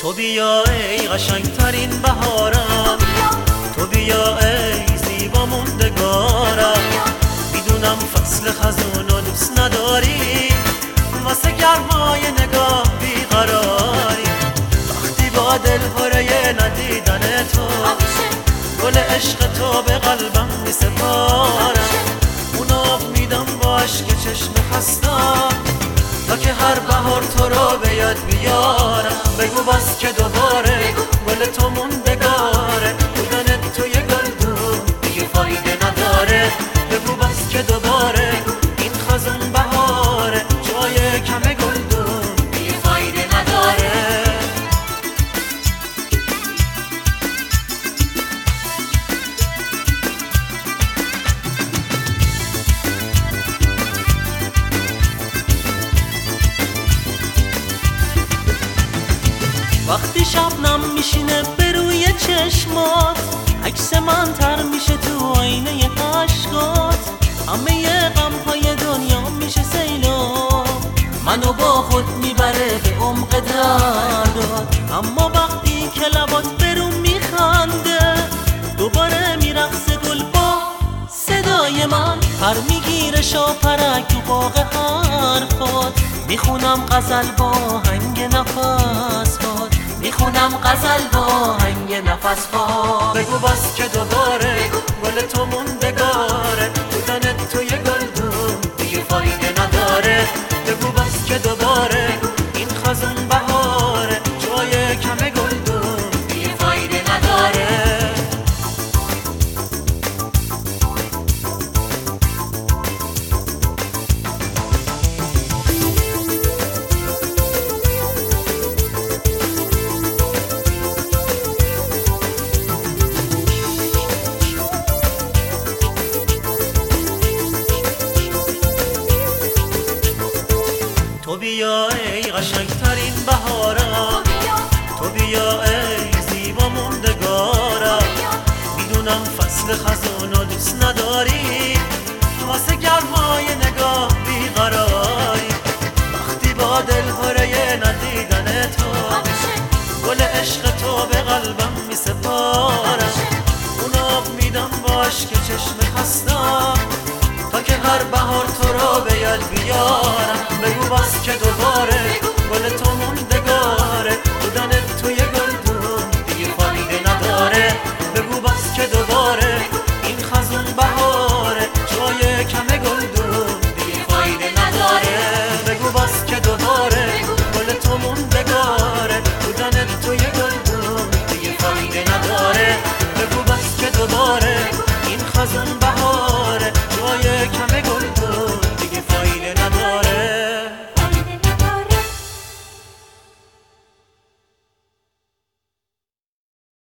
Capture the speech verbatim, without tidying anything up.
تو بیا ای قشنگترین بهارم، تو بیا ای زیبا موندگارم. میدونم فصل خزونو دوست نداری، واسه گرمای نگاه بیقراری. وقتی با دل پره ندیدن تو، گل عشق تو به قلبم میسپارم. اون آب میدم با عشق چشم خستم، تا که هر بهار تو رو به یاد بیارم. بگو باز که دوباره گل تو موندگاره، بودن توی گلدون دیگه فایده نداره. بگو باز که دوباره این خزون بهاره، جای کم گلدون دیگه فایده نداره. وقتی شبنم میشینه به روی چشمات، عکس من تر میشه تو آینه عشقات. همه غمهای دنیا میشه سیلاب، منو با خود میبره به عمق دردات. اما وقتی که لبات برون میخنده، دوباره میرقصه گل با صدای من. پر میگیره شاپرک تو باغ حرفات، میخونم غزل با هنگ نفس باد، میخونم غزل با هنگ نفس باد. بگو باز که دوباره گل تو موندگاره، بودن توی گلدون دیگه فایده نداره. بگو باز که دوباره این خزون بهاره، جای کم گلدون دیگه فایده نداره. تو بیا ای قشنگترین بهارم، تو بیا ای زیبا موندگارم. میدونم فصل خزونو دوست نداری، واسه گرمای نگاه بیقراری. وقتی با دل پره ندیدن تو، گل عشق تو به قلبم میسپارم. اون آب میدم با عشق چشم خستم، تا که هر بهار تو رو به یاد بیارم. بگو باز که دوباره